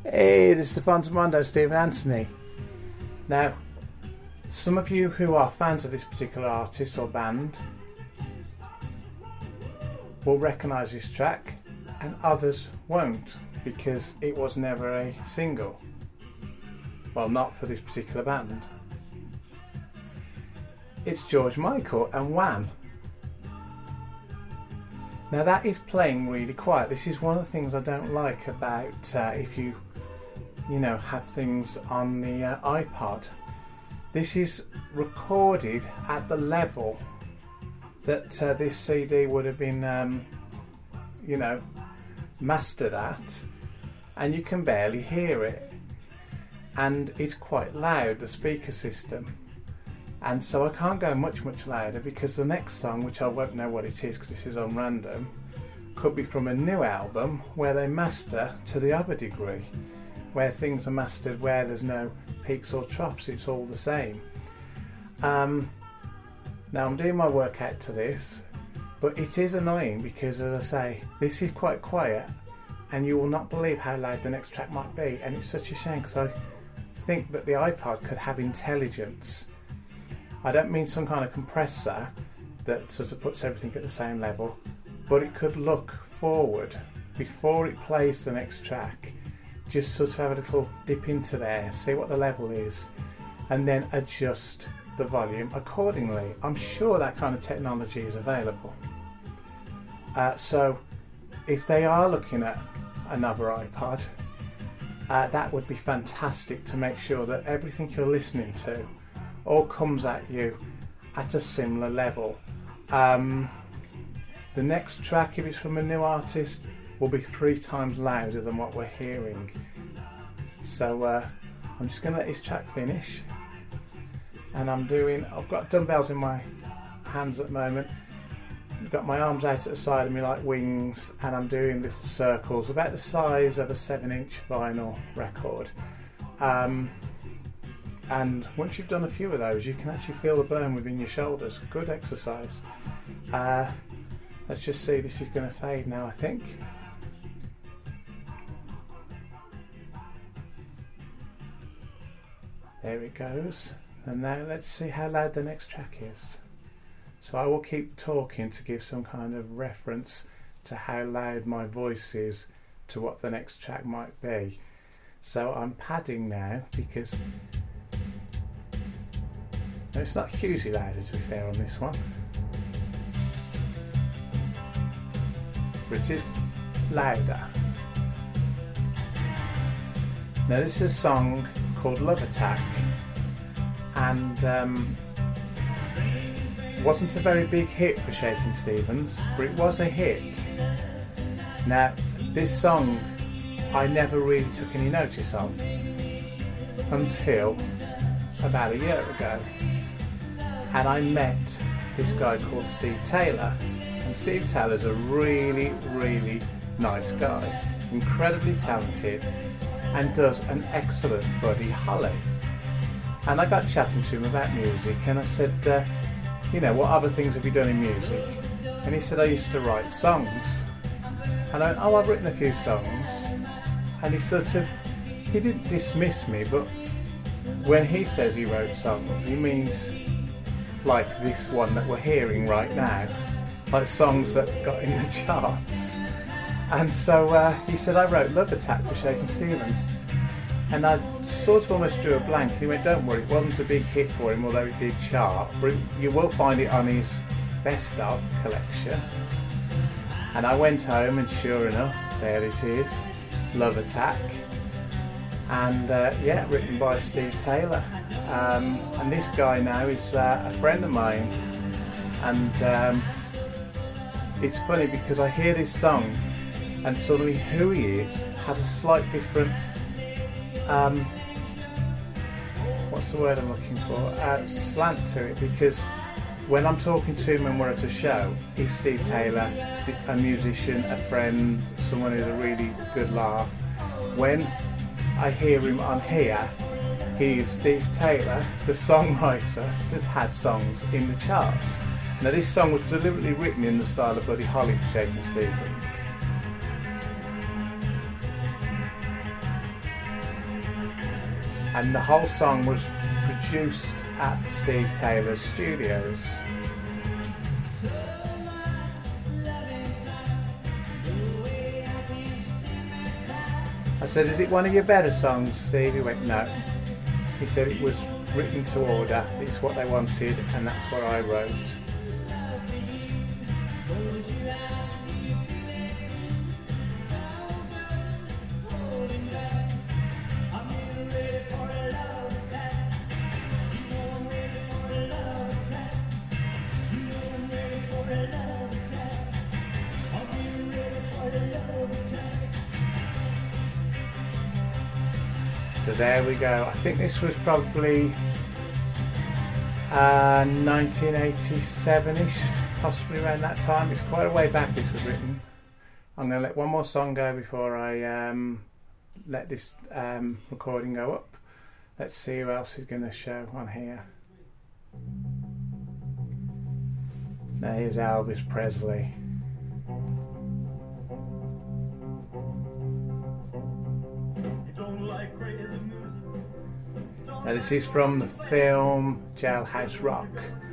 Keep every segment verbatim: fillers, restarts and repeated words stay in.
Hey, this is Stefan Tamondo, Stephen Anthony. Now, some of you who are fans of this particular artist or band will recognise this track, and others won't, because it was never a single. Well, not for this particular band. It's George Michael and Wham! Now that is playing really quiet. This is one of the things I don't like about uh, if you, you know, have things on the uh, iPod. This is recorded at the level that uh, this C D would have been, um, you know, mastered at, and you can barely hear it. And it's quite loud, the speaker system. And so I can't go much, much louder, because the next song, which I won't know what it is because this is on random, could be from a new album where they master to the other degree, where things are mastered where there's no peaks or troughs, it's all the same. Um, now I'm doing my workout to this, but it is annoying because, as I say, this is quite quiet and you will not believe how loud the next track might be, and it's such a shame because I think that the iPod could have intelligence. I don't mean some kind of compressor that sort of puts everything at the same level, but it could look forward before it plays the next track, just sort of have a little dip into there, see what the level is, and then adjust the volume accordingly. I'm sure that kind of technology is available. Uh, so if they are looking at another iPod, uh, that would be fantastic to make sure that everything you're listening to all comes at you at a similar level. Um, the next track, if it's from a new artist, will be three times louder than what we're hearing. So uh, I'm just going to let this track finish, and I'm doing, I've got dumbbells in my hands at the moment, I've got my arms out at the side of me like wings, and I'm doing little circles about the size of a seven inch vinyl record. Um, and once you've done a few of those, you can actually feel the burn within your shoulders. Good exercise. Uh, let's just see, this is going to fade now, I think. There it goes. And now let's see how loud the next track is. So I will keep talking to give some kind of reference to how loud my voice is to what the next track might be. So I'm padding now, because no, it's not hugely louder, to be fair, on this one, but it is louder. Now this is a song called Love Attack, and um, wasn't a very big hit for Shakin' Stevens, but it was a hit. Now this song I never really took any notice of until about a year ago, and I met this guy called Steve Taylor, and Steve Taylor's a really really nice guy, incredibly talented, and does an excellent Buddy Holly. And I got chatting to him about music, and I said, uh, you know, what other things have you done in music? And he said, I used to write songs. And I went, oh, I've written a few songs. And he sort of, he didn't dismiss me, but when he says he wrote songs, he means like this one that we're hearing right now, like songs that got in the charts. And so uh, he said, I wrote Love Attack for Shakin' Stevens. And I sort of almost drew a blank. He went, don't worry, it wasn't a big hit for him, although it did chart, but you will find it on his Best Of collection. And I went home, and sure enough, there it is, Love Attack. And uh, yeah, written by Steve Taylor. Um, and this guy now is uh, a friend of mine. And um, it's funny because I hear this song, and suddenly who he is has a slight different, um, what's the word I'm looking for, uh, slant to it, because when I'm talking to him and we're at a show, he's Steve Taylor, a musician, a friend, someone who's a really good laugh. When I hear him on here, he's Steve Taylor, the songwriter that's had songs in the charts. Now this song was deliberately written in the style of Buddy Holly for Shakin' Stevens. and the whole song was produced at Steve Taylor's studios. I said, is it one of your better songs, Steve? He went, no. He said it was written to order, it's what they wanted, and that's what I wrote. So there we go. I think this was probably uh, nineteen eighty-seven-ish, possibly around that time. It's quite a way back this was written. I'm going to let one more song go before I um, let this um, recording go up. Let's see who else is going to show on here. There's Elvis Presley. Now this is from the film Jailhouse Rock.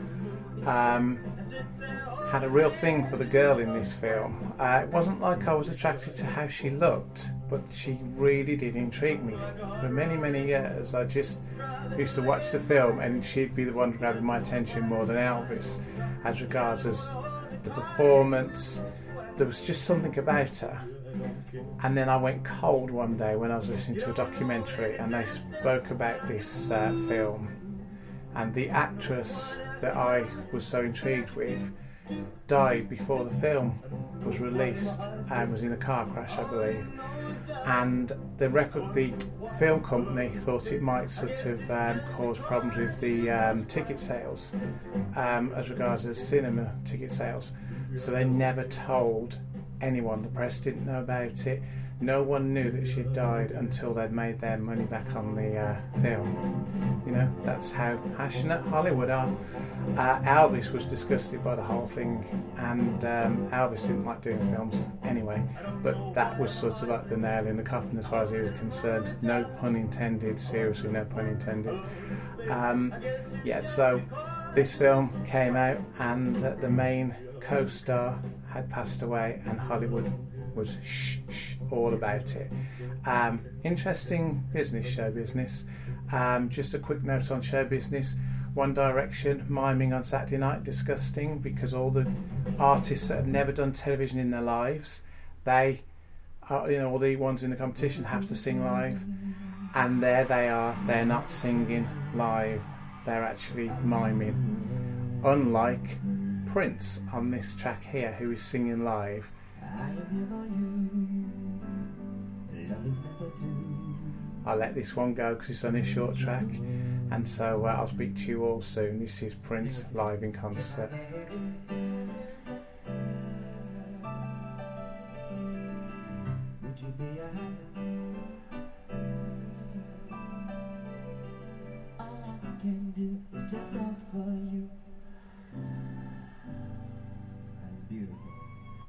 Um, had a real thing for the girl in this film. Uh, it wasn't like I was attracted to how she looked, but she really did intrigue me. For many, many years I just used to watch the film and she'd be the one grabbing my attention more than Elvis. As regards as the performance, there was just something about her. And then I went cold one day when I was listening to a documentary and they spoke about this uh, film, and the actress that I was so intrigued with died before the film was released and was in a car crash, I believe. And the record, the film company thought it might sort of um, cause problems with the um, ticket sales, um, as regards as cinema ticket sales. So they never told anyone. The press didn't know about it. No one knew that she'd died until they'd made their money back on the uh, film. You know, that's how passionate Hollywood are. Uh, Elvis was disgusted by the whole thing, and um, Elvis didn't like doing films anyway, but that was sort of like the nail in the coffin as far as he was concerned. No pun intended, seriously, no pun intended. Um, yeah, so this film came out, and uh, the main co-star had passed away, and Hollywood was shh, shh, all about it. Um, interesting business, show business. Um, just a quick note on show business. One Direction miming on Saturday night, disgusting, because all the artists that have never done television in their lives, they are, you know, all the ones in the competition have to sing live, and there they are, they're not singing live, they're actually miming. Unlike Prince on this track here, who is singing live. I'll let this one go because it's only a short track, and so uh, I'll speak to you all soon. This is Prince live in concert.